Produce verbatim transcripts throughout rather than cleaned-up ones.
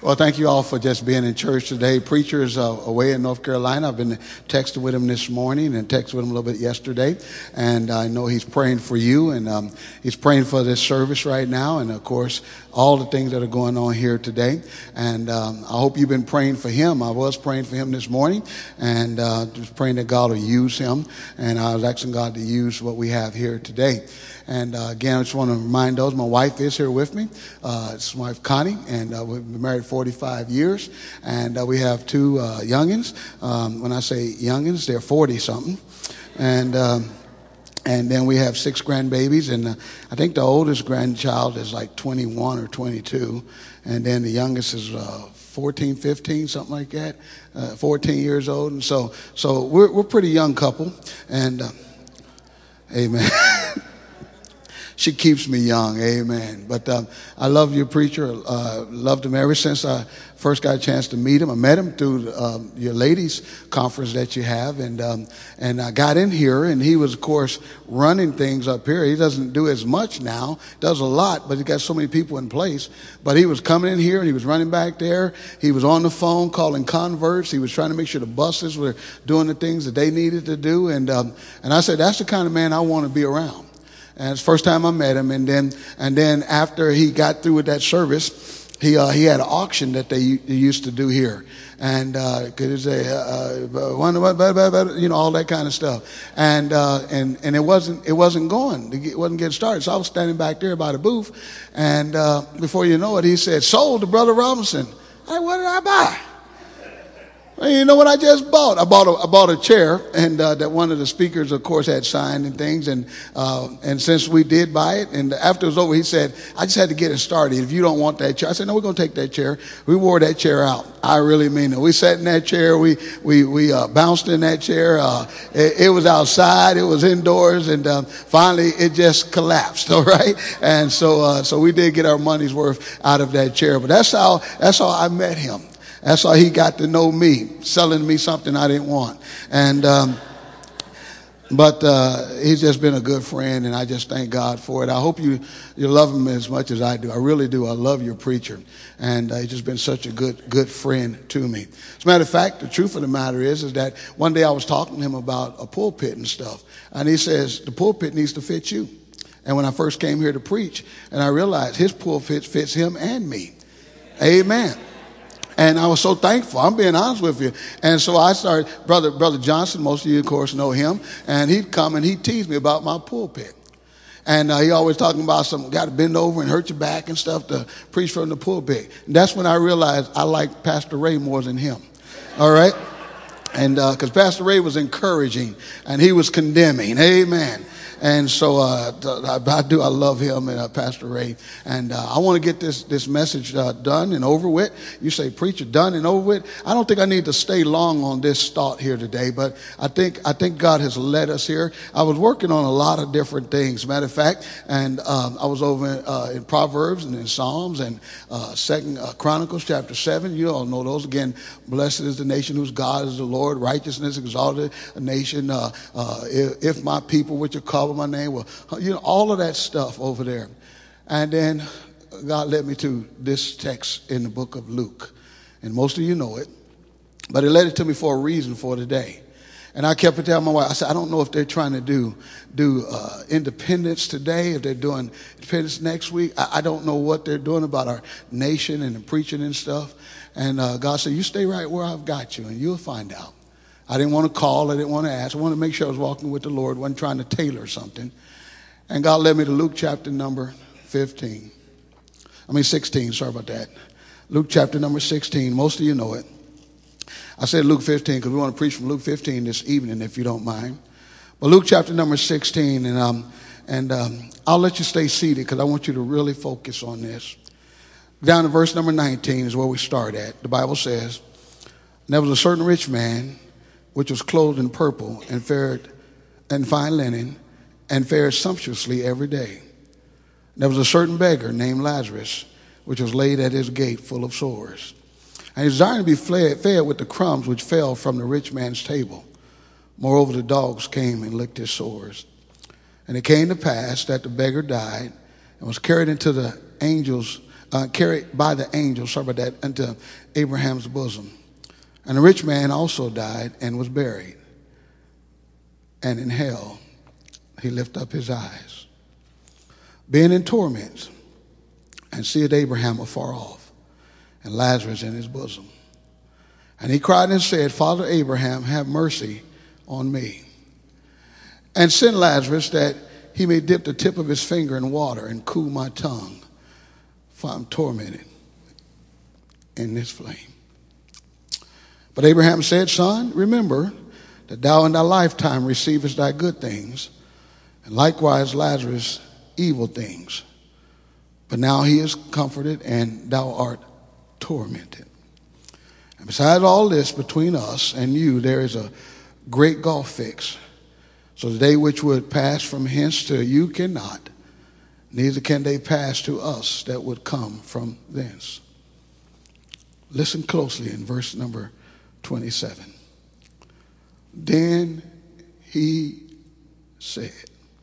Well, thank you all for just being in church today. Preacher is uh, away in North Carolina. I've been texting with him this morning and texted with him a little bit yesterday. And I know he's praying for you, and um, he's praying for this service right now. And, of course, all the things that are going on here today. And um, I hope you've been praying for him. I was praying for him this morning and uh, just praying that God will use him. And I was asking God to use what we have here today. And uh, again, I just want to remind those, my wife is here with me. Uh, it's my wife, Connie, and uh, we've been married forty-five years. And uh, we have two uh, youngins. Um, when I say youngins, they're forty-something. And um, and then we have six grandbabies. And uh, I think the oldest grandchild is like twenty-one or twenty-two. And then the youngest is uh, fourteen, fifteen, something like that, uh, fourteen years old. And so so we're, we're a pretty young couple. And uh, amen. She keeps me young, amen. But um, I love your preacher. Uh, loved him ever since I first got a chance to meet him. I met him through um, your ladies' conference that you have, and um, and I got in here, and he was, of course, running things up here. He doesn't do as much now, does a lot, but he got so many people in place. But he was coming in here, and he was running back there. He was on the phone calling converts. He was trying to make sure the buses were doing the things that they needed to do, and um, and I said, that's the kind of man I want to be around. And it's the first time I met him. And then, and then after he got through with that service, he, uh, he had an auction that they, they used to do here. And, uh, could say, uh, uh, you know, all that kind of stuff. And, uh, and, and it wasn't, it wasn't going, it wasn't getting started. So I was standing back there by the booth. And, uh, before you know it, he said, sold to Brother Robinson. I, what did I buy? Well, you know what I just bought? I bought a, I bought a chair, and uh, that one of the speakers, of course, had signed and things. And uh, and since we did buy it, and after it was over, he said, I just had to get it started. If you don't want that chair, I said, no, we're going to take that chair. We wore that chair out. I really mean it. We sat in that chair. We we we uh, bounced in that chair. Uh, it, it was outside. It was indoors, and um, finally it just collapsed. All right, and so uh, so we did get our money's worth out of that chair. But that's how that's how I met him. That's how he got to know me, selling me something I didn't want. And, um, but, uh, he's just been a good friend, and I just thank God for it. I hope you, you love him as much as I do. I really do. I love your preacher. And uh, he's just been such a good, good friend to me. As a matter of fact, the truth of the matter is, is that one day I was talking to him about a pulpit and stuff. And he says, the pulpit needs to fit you. And when I first came here to preach, and I realized his pulpit fits him and me. Amen. And I was so thankful. I'm being honest with you. And so I started, Brother Brother Johnson, most of you, of course, know him. And he'd come and he'd tease me about my pulpit. And uh, he always talking about some, got to bend over and hurt your back and stuff to preach from the pulpit. And that's when I realized I liked Pastor Ray more than him. All right? And because uh, Pastor Ray was encouraging and he was condemning. Amen. And so uh, I do. I love him and uh, Pastor Ray. And uh, I want to get this this message uh, done and over with. You say, preacher, done and over with. I don't think I need to stay long on this thought here today, but I think I think God has led us here. I was working on a lot of different things. Matter of fact, and um, I was over in, uh, in Proverbs and in Psalms and uh, Second uh, Chronicles chapter seven. You all know those. Again, blessed is the nation whose God is the Lord. Righteousness exalted a nation. Uh, uh, if, if my people, which are called my name, well, you know, all of that stuff over there. And then God led me to this text in the book of Luke. And most of you know it, but it led it to me for a reason for today. And I kept telling my wife, I said, I don't know if they're trying to do do uh, independence today, if they're doing independence next week. I, I don't know what they're doing about our nation and the preaching and stuff. And uh, God said, you stay right where I've got you and you'll find out. I didn't want to call. I didn't want to ask. I wanted to make sure I was walking with the Lord. Wasn't trying to tailor something. And God led me to Luke chapter number fifteen. I mean sixteen. Sorry about that. Luke chapter number sixteen. Most of you know it. I said Luke fifteen because we want to preach from Luke fifteen this evening, if you don't mind. But Luke chapter number sixteen, and um, and um, I'll let you stay seated because I want you to really focus on this. Down to verse number nineteen is where we start at. The Bible says, and there was a certain rich man which was clothed in purple and fared and fine linen, and fared sumptuously every day. There was a certain beggar named Lazarus, which was laid at his gate full of sores, and he desired to be fed, fed with the crumbs which fell from the rich man's table. Moreover, the dogs came and licked his sores. And it came to pass that the beggar died and was carried into the angels uh, carried by the angel, sorry about that, into Abraham's bosom. And the rich man also died and was buried. And in hell, he lifted up his eyes, being in torments, and seeth Abraham afar off, and Lazarus in his bosom. And he cried and said, Father Abraham, have mercy on me, and send Lazarus that he may dip the tip of his finger in water and cool my tongue, for I'm tormented in this flame. But Abraham said, Son, remember that thou in thy lifetime receivest thy good things, and likewise Lazarus evil things. But now he is comforted, and thou art tormented. And besides all this, between us and you there is a great gulf fixed. So the day which would pass from hence to you cannot, neither can they pass to us that would come from thence. Listen closely in verse number twenty-seven. Then he said,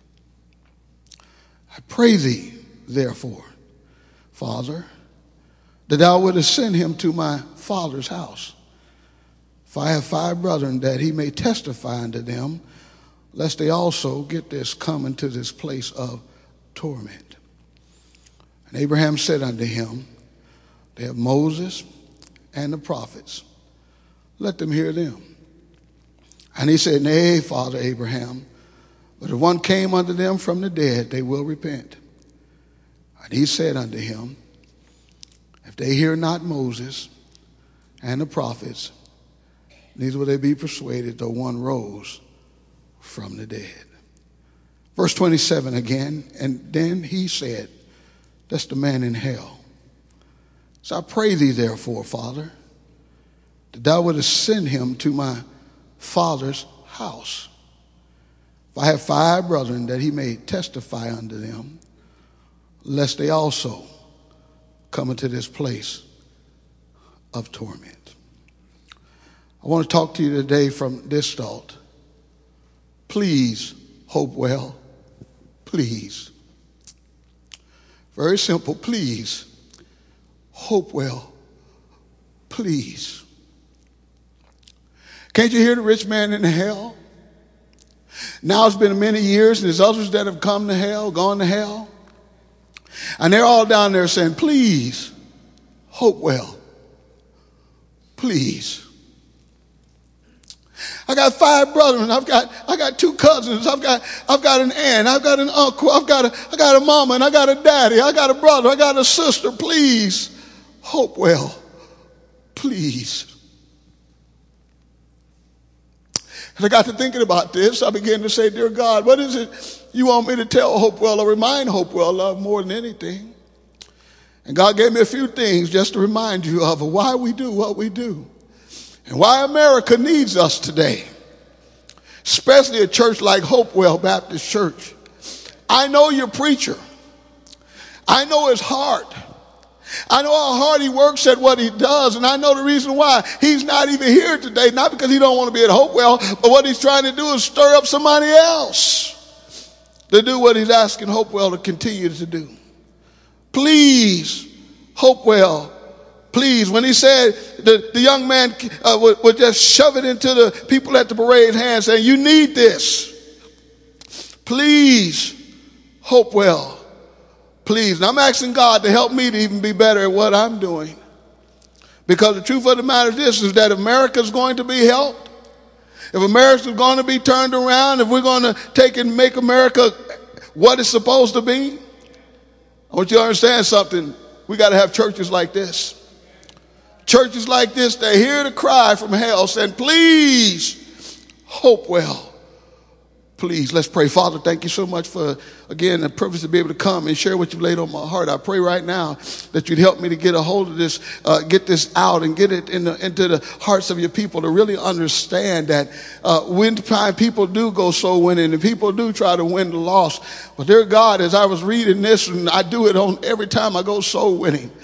I pray thee, therefore, Father, that thou wouldest send him to my father's house. For I have five brethren, that he may testify unto them, lest they also, get this, come into this place of torment. And Abraham said unto him, They have Moses and the prophets. Let them hear them. And he said, Nay, Father Abraham, but if one came unto them from the dead, they will repent. And he said unto him, If they hear not Moses and the prophets, neither will they be persuaded, though one rose from the dead. Verse twenty-seven again, and then he said, that's the man in hell. So I pray thee, therefore, Father, that thou wouldest send him to my father's house. For I have five brethren, that he may testify unto them, lest they also come into this place of torment. I want to talk to you today from this thought. Please hope well. Please. Very simple. Please hope well. Please. Can't you hear the rich man in hell? Now it's been many years, and there's others that have come to hell, gone to hell. And they're all down there saying, please, hope well. Please. I got five brothers, I've got I got two cousins, I've got I've got an aunt, I've got an uncle, I've got a I got a mama, and I got a daddy, I got a brother, I got a sister. Please, hope well. Please. And I got to thinking about this. I began to say, dear God, what is it you want me to tell Hopewell or remind Hopewell of more than anything? And God gave me a few things just to remind you of why we do what we do and why America needs us today, especially a church like Hopewell Baptist Church. I know your preacher. I know his heart. I know how hard he works at what he does, and I know the reason why he's not even here today, not because he don't want to be at Hopewell, but what he's trying to do is stir up somebody else to do what he's asking Hopewell to continue to do. Please, Hopewell, please. When he said the, the young man uh, would, would just shove it into the people at the parade's hands saying, you need this. Please, Hopewell. Please. And I'm asking God to help me to even be better at what I'm doing. Because the truth of the matter is this, is that America's going to be helped. If America's going to be turned around, if we're going to take and make America what it's supposed to be, I want you to understand something. We got to have churches like this. Churches like this, they hear the cry from hell saying, please, Hopewell. Please, let's pray. Father, thank you so much for, again, the privilege to be able to come and share what you've laid on my heart. I pray right now that you'd help me to get a hold of this, uh, get this out and get it in the, into the hearts of your people to really understand that uh, when time people do go soul winning and people do try to win the lost. But dear God, as I was reading this, and I do it on every time I go soul winning,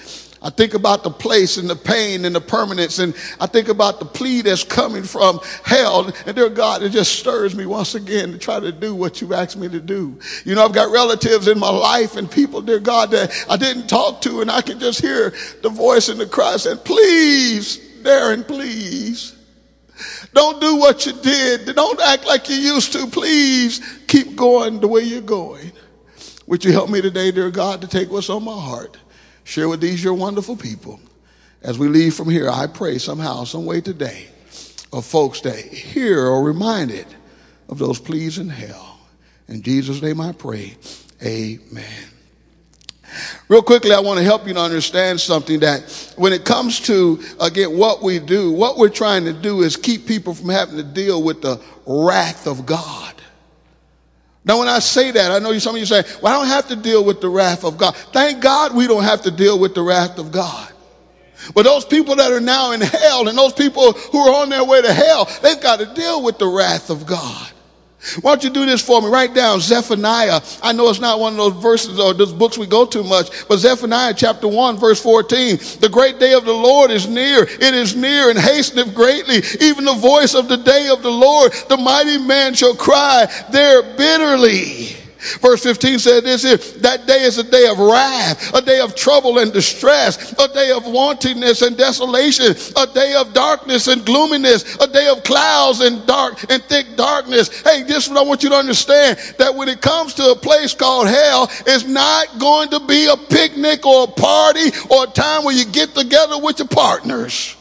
I think about the place and the pain and the permanence, and I think about the plea that's coming from hell. And dear God, it just stirs me once again to try to do what you've asked me to do. You know, I've got relatives in my life and people, dear God, that I didn't talk to, and I can just hear the voice in the cry saying, please, Darren, please. Don't do what you did. Don't act like you used to. Please keep going the way you're going. Would you help me today, dear God, to take what's on my heart? Share with these your wonderful people. As we leave from here, I pray somehow, some way today, of folks that hear or reminded of those pleas in hell. In Jesus' name I pray, amen. Real quickly, I want to help you to understand something, that when it comes to, again, what we do, what we're trying to do is keep people from having to deal with the wrath of God. Now, when I say that, I know some of you say, well, I don't have to deal with the wrath of God. Thank God we don't have to deal with the wrath of God. But those people that are now in hell, and those people who are on their way to hell, they've got to deal with the wrath of God. Why don't you do this for me? Write down Zephaniah. I know it's not one of those verses or those books we go to much, but Zephaniah chapter one, verse fourteen. The great day of the Lord is near. It is near and hasteneth greatly. Even the voice of the day of the Lord, the mighty man shall cry there bitterly. Verse fifteen said this here, that day is a day of wrath, a day of trouble and distress, a day of wantonness and desolation, a day of darkness and gloominess, a day of clouds and dark and thick darkness. Hey, this is what I want you to understand, that when it comes to a place called hell, it's not going to be a picnic or a party or a time where you get together with your partners.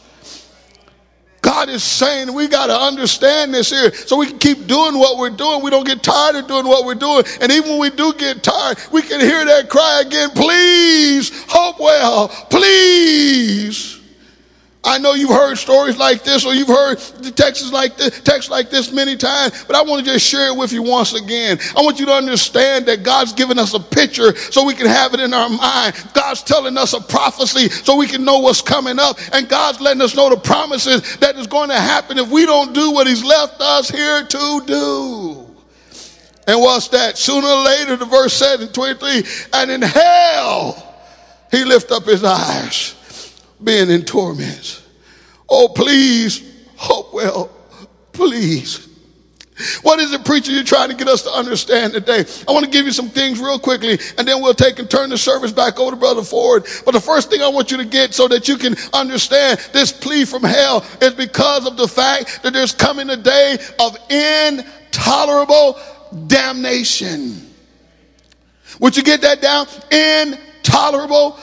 God is saying we got to understand this here so we can keep doing what we're doing. We don't get tired of doing what we're doing. And even when we do get tired, we can hear that cry again, please, Hopewell, please. I know you've heard stories like this, or you've heard texts like this, texts like this many times, but I want to just share it with you once again. I want you to understand that God's given us a picture so we can have it in our mind. God's telling us a prophecy so we can know what's coming up. And God's letting us know the promises that is going to happen if we don't do what he's left us here to do. And what's that? Sooner or later, the verse said in twenty-three, and in hell he lift up his eyes, being in torments. Oh, please, Hopewell, please. What is it, preacher, you're trying to get us to understand today? I want to give you some things real quickly, and then we'll take and turn the service back over to Brother Ford. But the first thing I want you to get so that you can understand this plea from hell is because of the fact that there's coming a day of intolerable damnation. Would you get that down? Intolerable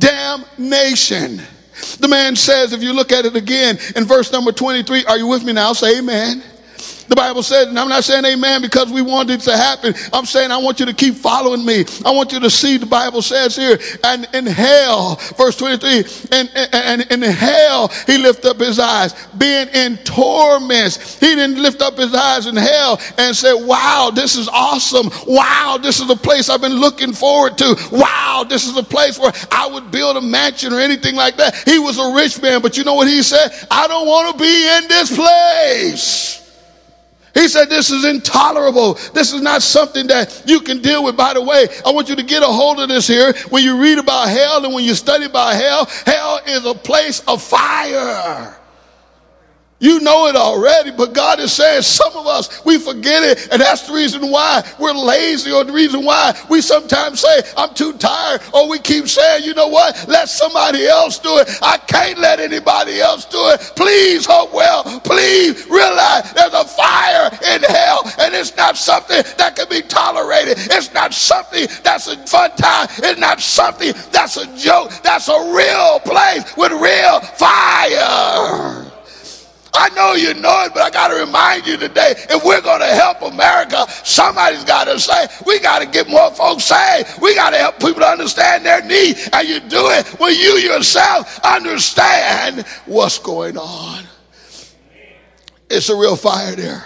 damnation. The man says, if you look at it again in verse number twenty-three, are you with me now? Say amen. The Bible says, and I'm not saying amen because we want it to happen. I'm saying I want you to keep following me. I want you to see the Bible says here, and in hell, verse twenty-three, and, and, and in hell he lifted up his eyes, being in torments. He didn't lift up his eyes in hell and say, wow, this is awesome. Wow, this is the place I've been looking forward to. Wow, this is a place where I would build a mansion or anything like that. He was a rich man, but you know what he said? I don't want to be in this place. He said, this is intolerable. This is not something that you can deal with. By the way, I want you to get a hold of this here. When you read about hell and when you study about hell, hell is a place of fire. You know it already, but God is saying some of us, we forget it, and that's the reason why we're lazy, or the reason why we sometimes say, I'm too tired, or we keep saying, you know what, let somebody else do it. I can't let anybody else do it. Please, Hopewell, please realize there's a fire in hell, and it's not something that can be tolerated. It's not something that's a fun time. It's not something that's a joke. That's a real place with real fire. I know you know it, but I got to remind you today, if we're going to help America, somebody's got to say, we got to get more folks saved. We got to help people to understand their need. And you do it when you yourself understand what's going on. It's a real fire there.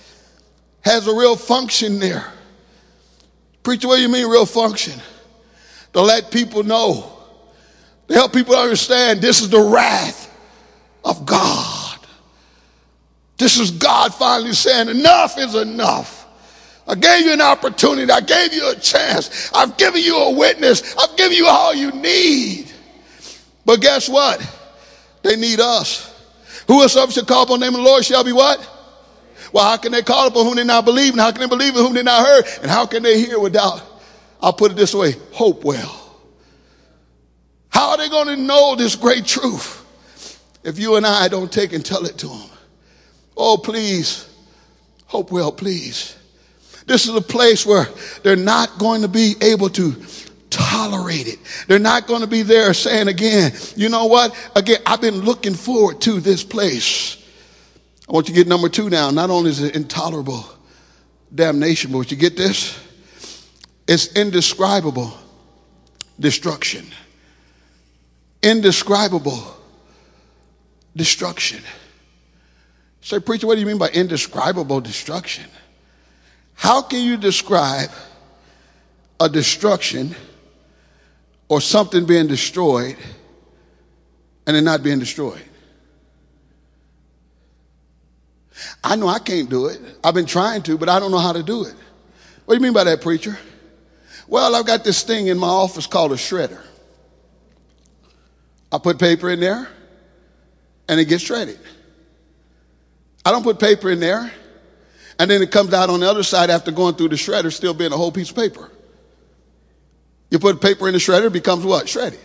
Has a real function there. Preacher, what do you mean real function? To let people know. To help people understand this is the wrath of God. This is God finally saying, enough is enough. I gave you an opportunity. I gave you a chance. I've given you a witness. I've given you all you need. But guess what? They need us. Whosoever shall call upon the name of the Lord shall be what? Well, how can they call upon whom they not believe? And how can they believe in whom they not heard? And how can they hear without, I'll put it this way, hope well. How are they going to know this great truth if you and I don't take and tell it to them? Oh, please, hope well, please. This is a place where they're not going to be able to tolerate it. They're not going to be there saying again, you know what? Again, I've been looking forward to this place. I want you to get number two now. Not only is it intolerable damnation, but you get this? It's indescribable destruction. Indescribable destruction. Say, preacher, what do you mean by indescribable destruction? How can you describe a destruction or something being destroyed and it not being destroyed? I know I can't do it. I've been trying to, but I don't know how to do it. What do you mean by that, preacher? Well, I've got this thing in my office called a shredder. I put paper in there and it gets shredded. I don't put paper in there and then it comes out on the other side after going through the shredder still being a whole piece of paper. You put paper in the shredder, it becomes what? Shredded.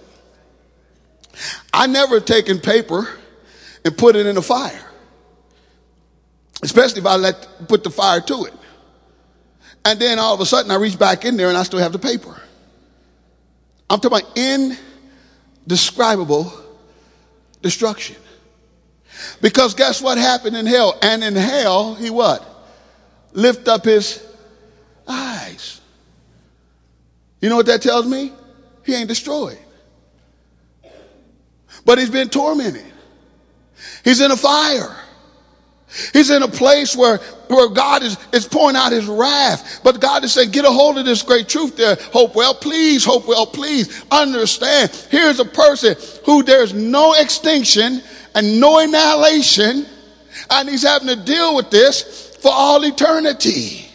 I never taken paper and put it in a fire, especially if I let put the fire to it. And then all of a sudden I reach back in there and I still have the paper. I'm talking about indescribable destruction. Because guess what happened in hell? And in hell, he what? Lift up his eyes. You know what that tells me? He ain't destroyed. But he's been tormented. He's in a fire. He's in a place where, where God is, is pouring out his wrath. But God is saying, get a hold of this great truth there. Hope well, please. Hope well, please. Understand. Here's a person who there's no extinction and no annihilation. And he's having to deal with this for all eternity.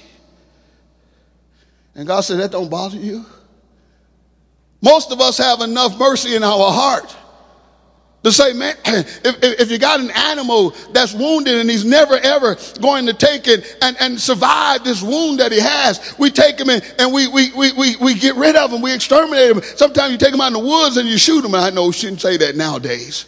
And God said, that don't bother you? Most of us have enough mercy in our heart to say, man, if, if you got an animal that's wounded and he's never ever going to take it and, and survive this wound that he has, we take him in and we, we, we, we, we get rid of him, we exterminate him. Sometimes you take him out in the woods and you shoot him. And I know we shouldn't say that nowadays.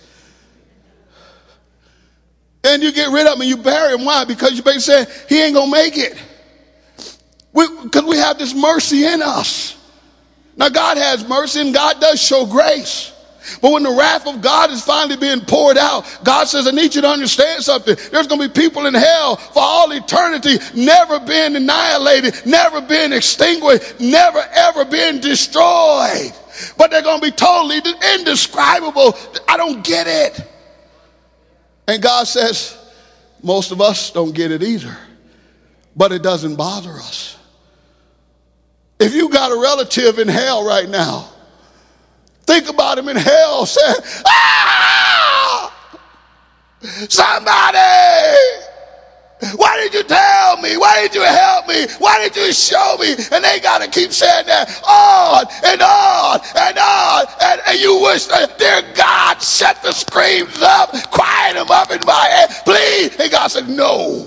And you get rid of him and you bury him. Why? Because you basically say he ain't gonna make it. Because we, we have this mercy in us. Now God has mercy and God does show grace. But when the wrath of God is finally being poured out, God says, I need you to understand something. There's going to be people in hell for all eternity, never being annihilated, never being extinguished, never ever being destroyed. But they're going to be totally indescribable. I don't get it. And God says, most of us don't get it either. But it doesn't bother us. If you got a relative in hell right now, think about him in hell saying, ah! Somebody! Why did you tell me? Why did you help me? Why did you show me? And they got to keep saying that on and on and on. And, and you wish that, dear God, shut the screams up, quiet them up in my head, please. And God said, no.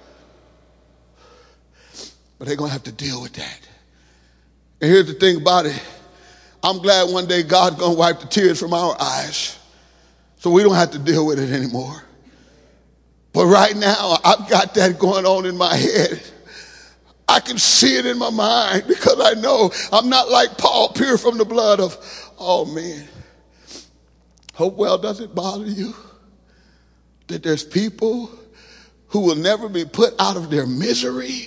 But they're going to have to deal with that. And here's the thing about it. I'm glad one day God's going to wipe the tears from our eyes so we don't have to deal with it anymore. But right now, I've got that going on in my head. I can see it in my mind because I know I'm not like Paul, pure from the blood of all men. Hope well, does it bother you that there's people who will never be put out of their misery?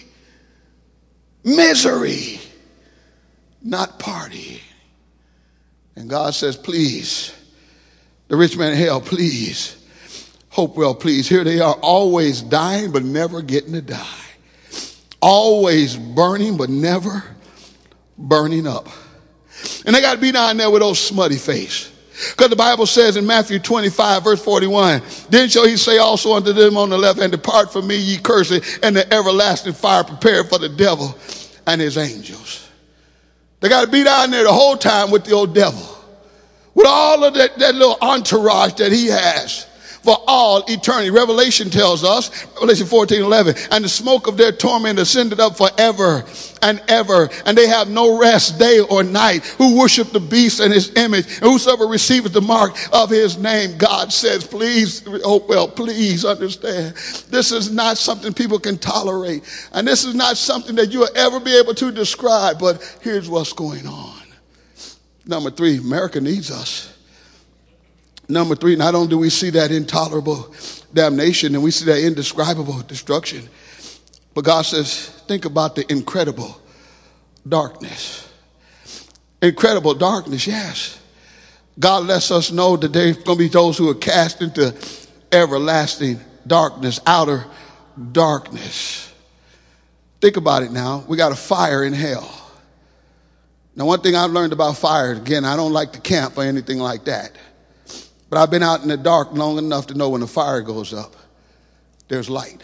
Misery, not party. And God says, please, the rich man in hell, please, hope well, please. Here they are, always dying, but never getting to die. Always burning, but never burning up. And they got to be down there with those smutty face. Because the Bible says in Matthew twenty-five, verse forty-one, then shall he say also unto them on the left hand, depart from me, ye cursed, and the everlasting fire prepared for the devil and his angels. They got to be down there the whole time with the old devil, with all of that, that little entourage that he has for all eternity. Revelation tells us, Revelation fourteen eleven, and the smoke of their torment ascended up forever and ever, and they have no rest day or night, who worship the beast and his image, and whosoever receiveth the mark of his name. God says, please, oh well, please understand, this is not something people can tolerate, and this is not something that you'll ever be able to describe, but here's what's going on. Number three, America needs us. Number three, not only do we see that intolerable damnation and we see that indescribable destruction, but God says, think about the incredible darkness. Incredible darkness, yes. God lets us know that there's going to be those who are cast into everlasting darkness, outer darkness. Think about it now. We got a fire in hell. Now, one thing I've learned about fire, again, I don't like to camp or anything like that. But I've been out in the dark long enough to know when the fire goes up, there's light.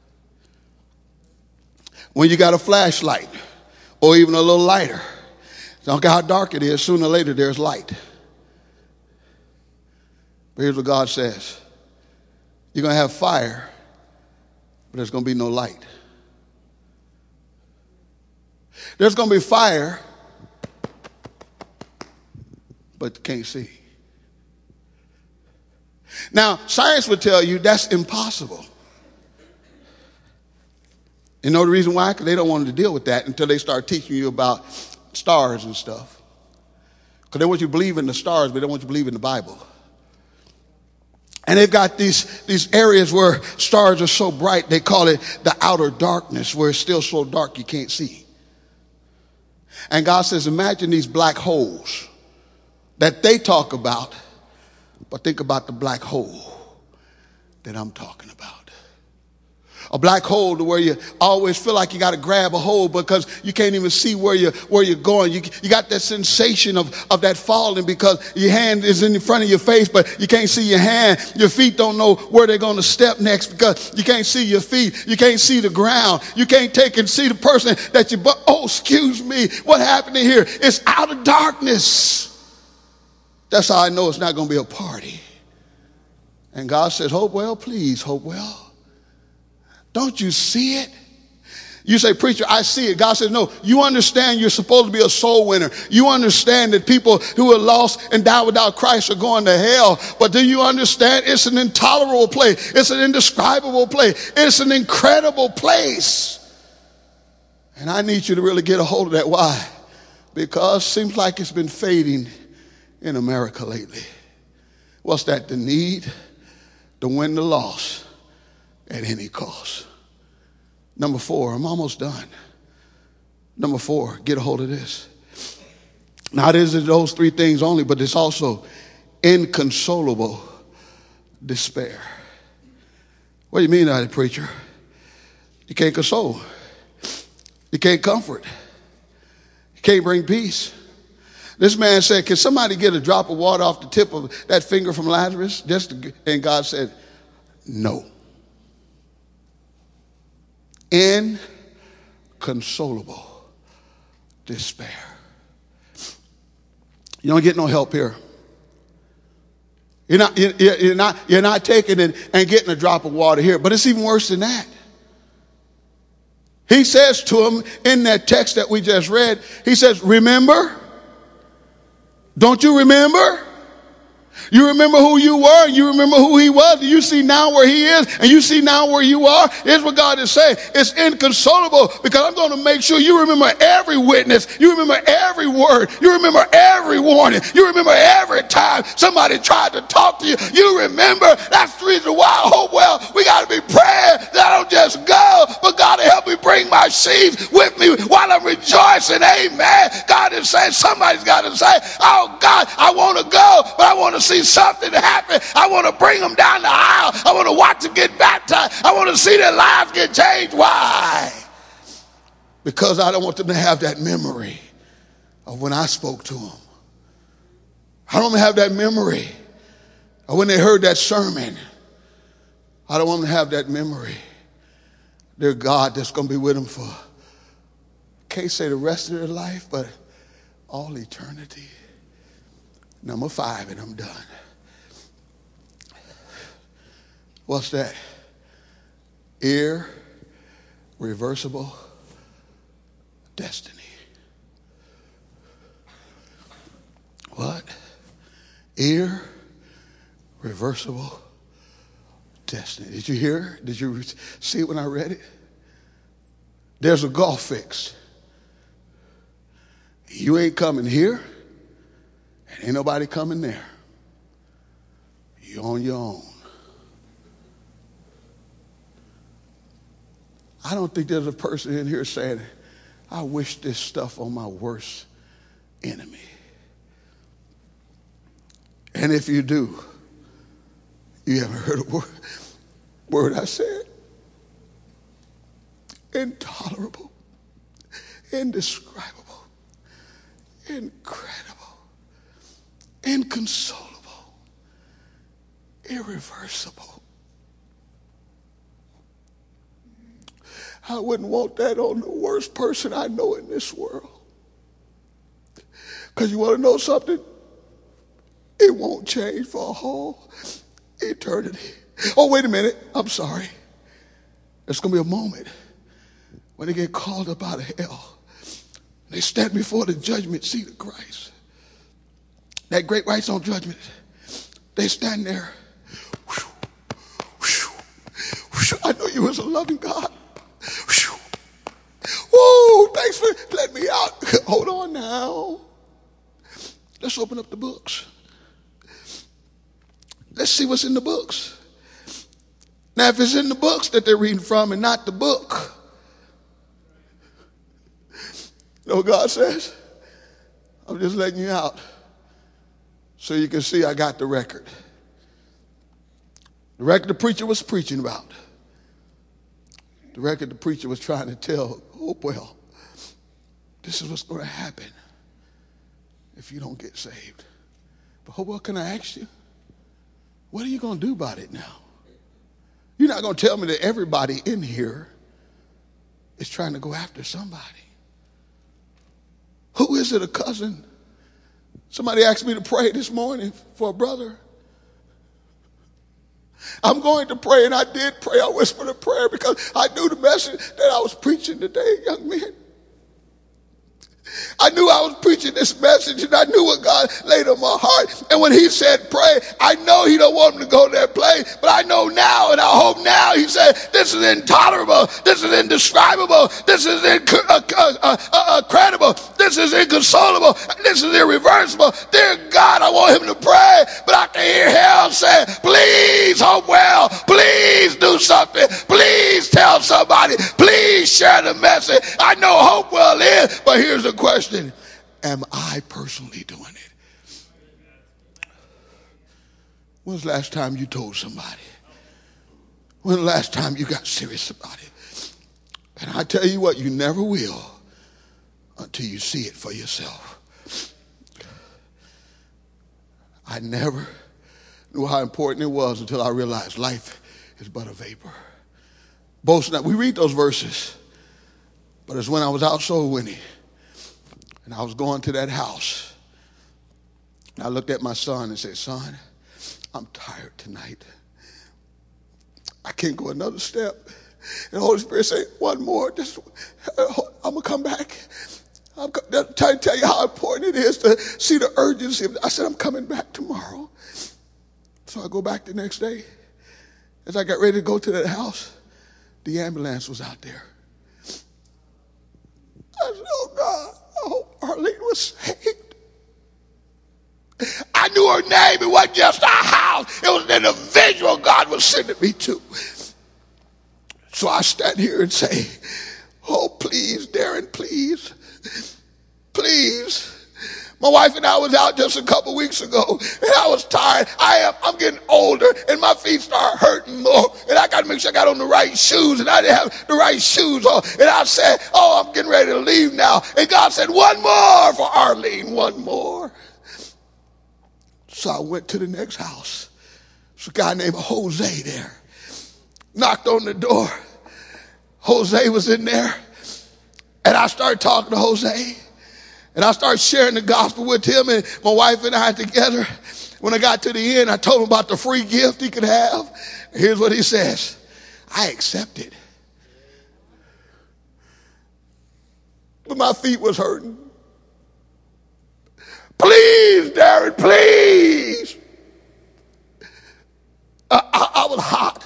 When you got a flashlight or even a little lighter, don't care how dark it is, sooner or later there's light. But here's what God says. You're going to have fire, but there's going to be no light. There's going to be fire, but you can't see. Now, science would tell you that's impossible. You know the reason why? Because they don't want to deal with that until they start teaching you about stars and stuff. Because they want you to believe in the stars, but they don't want you to believe in the Bible. And they've got these, these areas where stars are so bright, they call it the outer darkness, where it's still so dark you can't see. And God says, imagine these black holes that they talk about, but think about the black hole that I'm talking about. A black hole to where you always feel like you got to grab a hold because you can't even see where you're, where you're going. You, you got that sensation of, of that falling because your hand is in front of your face, but you can't see your hand. Your feet don't know where they're going to step next because you can't see your feet. You can't see the ground. You can't take and see the person that you, but oh, excuse me, what happened here? It's out of darkness. That's how I know it's not going to be a party. And God says, hope well, please, hope well. Don't you see it? You say, preacher, I see it. God says, no, you understand you're supposed to be a soul winner. You understand that people who are lost and die without Christ are going to hell. But do you understand it's an intolerable place? It's an indescribable place. It's an incredible place. And I need you to really get a hold of that. Why? Because it seems like it's been fading in America lately. What's that? The need to win the loss at any cost. Number four, I'm almost done. Number four, get a hold of this. Now, it isn't those three things only, but it's also inconsolable despair. What do you mean by that, preacher? You can't console. You can't comfort. You can't bring peace. This man said, can somebody get a drop of water off the tip of that finger from Lazarus? Just to, and God said, no. Inconsolable despair. You don't get no help here. You're not, you're not, you're not taking it and getting a drop of water here, but it's even worse than that. He says to him in that text that we just read, he says, remember? Don't you remember? You remember who you were, and you remember who he was. You see now where he is, and you see now where you are. Here's what God is saying. It's inconsolable because I'm going to make sure you remember every witness. You remember every word. You remember every warning. You remember every time somebody tried to talk to you. You remember. That's the reason why I hope, well, we got to be praying that I don't just go, but God to help me bring my sheaves with me while I'm rejoicing. Amen. God is saying, somebody's got to say, oh, God, I want to go, but I want to see something happen. I want to bring them down the aisle. I want to watch them get baptized. I want to see their lives get changed. Why? Because I don't want them to have that memory of when I spoke to them. I don't want them to have that memory of when they heard that sermon. I don't want them to have that memory. Their God that's going to be with them for, can't say the rest of their life, but all eternity. Number five, and I'm done. What's that? Irreversible destiny. What? Irreversible destiny. Did you hear? Did you see it when I read it? There's a gulf fixed. You ain't coming here, and ain't nobody coming there. You're on your own. I don't think there's a person in here saying, I wish this stuff on my worst enemy. And if you do, you haven't heard a word, word I said. Intolerable, indescribable, incredible, inconsolable, irreversible. I wouldn't want that on the worst person I know in this world. Because you want to know something? It won't change for a whole eternity. Oh, wait a minute. I'm sorry. There's going to be a moment when they get called up out of hell. They stand before the judgment seat of Christ. That great white throne judgment. They stand there. I know you as a loving God. Whoa, thanks for letting me out. Hold on now. Let's open up the books. Let's see what's in the books. Now, if it's in the books that they're reading from and not the book, you know what God says? I'm just letting you out so you can see I got the record. The record the preacher was preaching about. The record the preacher was trying to tell, oh, well, this is what's going to happen if you don't get saved. But Hopewell, can I ask you, what are you going to do about it now? You're not going to tell me that everybody in here is trying to go after somebody. Who is it, a cousin? Somebody asked me to pray this morning for a brother. I'm going to pray, and I did pray. I whispered a prayer because I knew the message that I was preaching today, young men. I knew I was preaching this message, and I knew what God laid on my heart. And when he said pray, I know he don't want him to go to that place, but I know now, and I hope now, he said, this is intolerable, this is indescribable, this is inc- uh, uh, uh, uh, incredible, this is inconsolable, this is irreversible. Dear God, I want him to pray, but I can hear hell say, please, Hopewell, please do something, please tell somebody, please share the message. I know Hopewell is, but here's the question. Am I personally doing it? When's the last time you told somebody? When's the last time you got serious about it? And I tell you what, you never will until you see it for yourself. I never knew how important it was until I realized life is but a vapor. Boasting, we read those verses, but it's when I was out soul winning. And I was going to that house. And I looked at my son and said, son, I'm tired tonight. I can't go another step. And the Holy Spirit said, one more. Just, I'm going to come back. I'm trying to tell you how important it is to see the urgency. I said, I'm coming back tomorrow. So I go back the next day. As I got ready to go to that house, the ambulance was out there. I said, oh, God. I hope Arlene was saved. I knew her name. It wasn't just a house. It was an individual God was sending me to. So I stand here and say, oh, please, Darren, please, please. My wife and I was out just a couple weeks ago, and I was tired. I am, I'm getting older, and my feet start hurting more, and I got to make sure I got on the right shoes, and I didn't have the right shoes on. And I said, oh, I'm getting ready to leave now. And God said, one more for Arlene, one more. So I went to the next house. There's a guy named Jose there. Knocked on the door. Jose was in there, and I started talking to Jose. And I started sharing the gospel with him, and my wife and I together. When I got to the end, I told him about the free gift he could have. Here's what he says. I accept it. But my feet was hurting. Please, Darren, please. I, I, I was hot.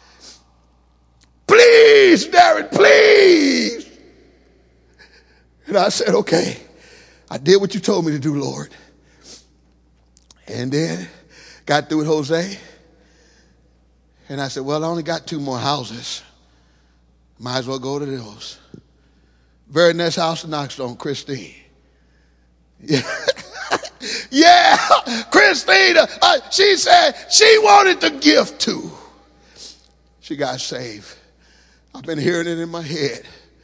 Please, Darren, please. And I said, okay, I did what you told me to do, Lord. And then got through with Jose. And I said, well, I only got two more houses. Might as well go to those. Very next house in Knoxville, Christine. Yeah. Yeah, Christine, uh, she said she wanted the gift too. She got saved. I've been hearing it in my head.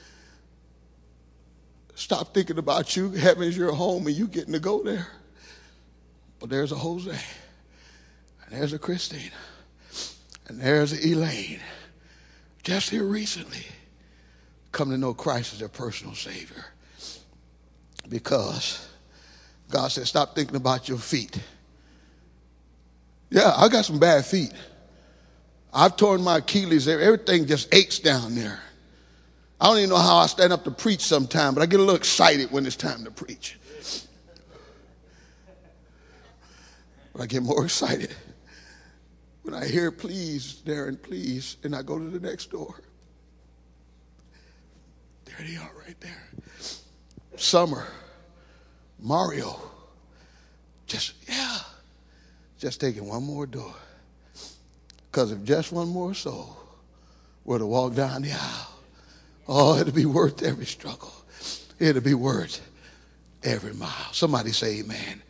Stop thinking about you. Heaven is your home and you getting to go there. But there's a Jose, and there's a Christina, and there's a Elaine. Just here recently, come to know Christ as their personal Savior. Because God said, stop thinking about your feet. Yeah, I got some bad feet. I've torn my Achilles there. Everything just aches down there. I don't even know how I stand up to preach sometime, but I get a little excited when it's time to preach. But I get more excited when I hear, please, Darren, please, and I go to the next door. There they are right there. Summer, Mario, just, yeah, just taking one more door. Because if just one more soul were to walk down the aisle, oh, it'd be worth every struggle. It'd be worth every mile. Somebody say amen.